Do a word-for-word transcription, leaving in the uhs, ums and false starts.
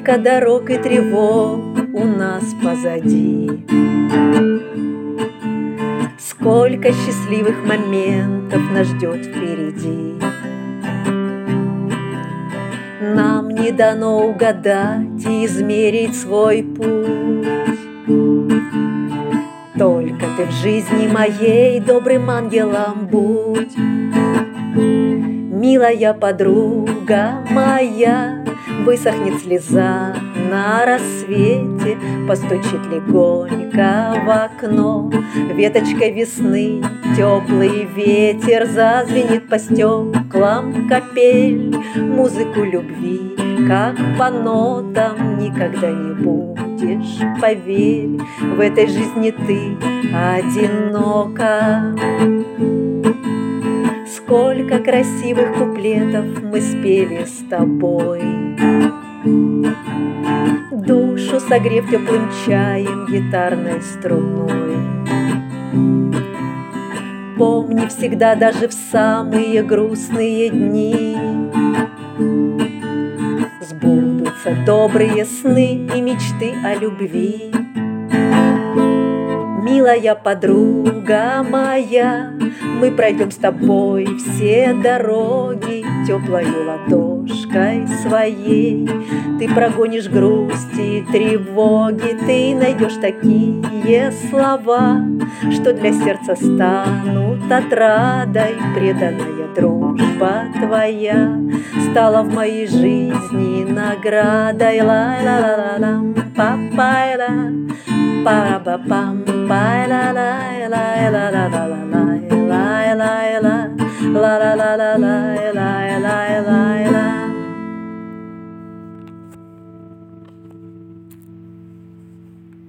Сколько дорог и тревог у нас позади, сколько счастливых моментов нас ждет впереди. Нам не дано угадать и измерить свой путь. Только ты в жизни моей добрым ангелом будь. Милая подруга моя, высохнет слеза на рассвете, постучит легонько в окно. Веточкой весны теплый ветер зазвенит по стеклам капель. Музыку любви, как по нотам, никогда не будешь, поверь. В этой жизни ты одинока. Сколько красивых куплетов мы спели с тобой, душу согрев теплым чаем, гитарной струной. Помни всегда, даже в самые грустные дни, сбудутся добрые сны и мечты о любви. Милая подруга моя, мы пройдем с тобой все дороги теплою ладошкой своей. Ты прогонишь грусти и тревоги, ты найдешь такие слова, что для сердца станут отрадой. Преданная дружба твоя стала в моей жизни наградой. Ла-ла-ла-ла-ла, па-па-ла, па-ба-пам, па-ла-ла-ла-ла-ла-ла-ла-ла. La la la la la la la la la la